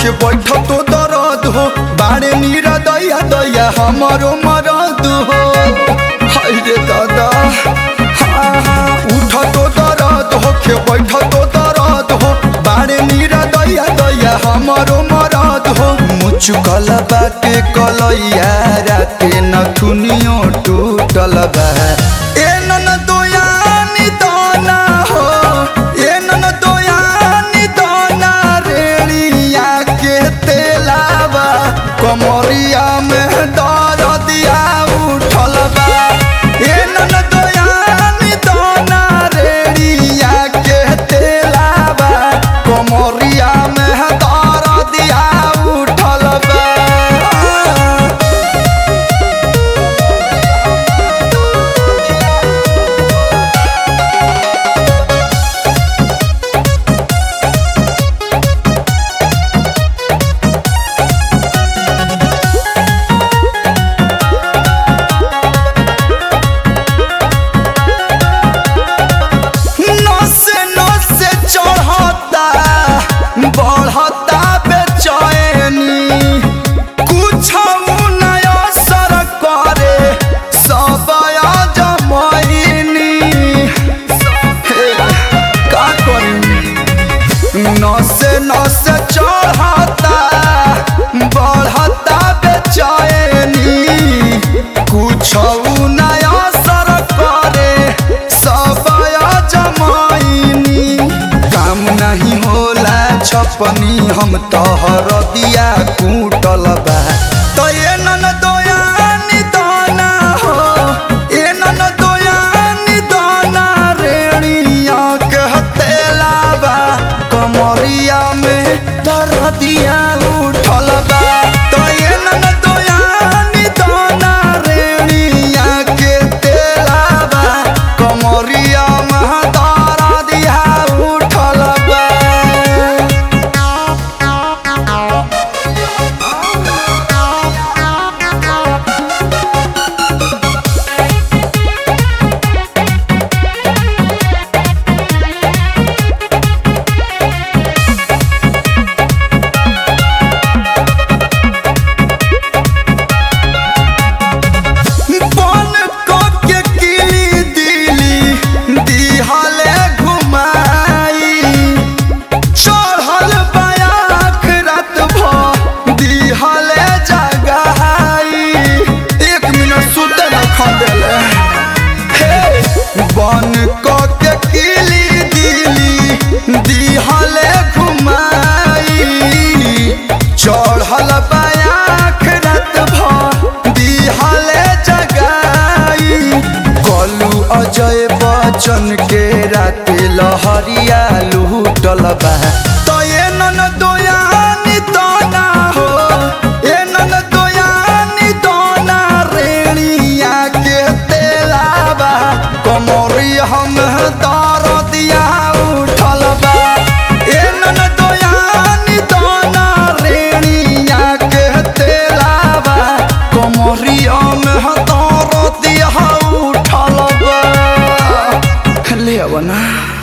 होके बैठ तो दर्द हो बाड़े नीरा दैया दैया हमारो मरद हो। हाय रे दादा उठ तो दर्द होके बैठ तो दर्द हो बाड़े नीरा दैया दैया हमारो मरद हो। मुचुकल बाटे कलैया राते नथुनियो टूटल बा ए नन दोयानी दाना हो ए नन दोयानी दाना रेड़िया के तेलावा कमरिया में दर्दिया उठल बा ए नन दोयानी दाना रेड़िया के तेलावा कमरिया में दर्दिया उठल बा। बढ़ता बेचैनी कुछ नया असर करे सब जमैनी का करी नसे नसे चढ़ता बढ़ता बेचैनी कुछ नया असर करे सब जमैनी काम नहीं होला छपनी हम तोहर दिया कूटल बा तो ये नन दोयानी दाना हो ए नन दोयानी दाना रेड़िया कहते लाबा कमरिया में दर्दिया उठल बा तो ये नन दोयानी दाना रेड़िया के तेलाबा कमरिया में दर्दिया उठल बा। बन के किली दिली दिहले घुमाई चढ़ल बयाख रात भर दिहले जगाई कलू अजय बच्चन के रात लहरिया लूटल बा तो ये नन दोयानी दाना हो ए नन दोयानी दाना रेड़िया के तेलाबा कमरिया हम दर्दिया उठल बा ए नन दोयानी दाना रेड़िया के तेलाबा कमरिया में दर्दिया उठल बा ले अब ना।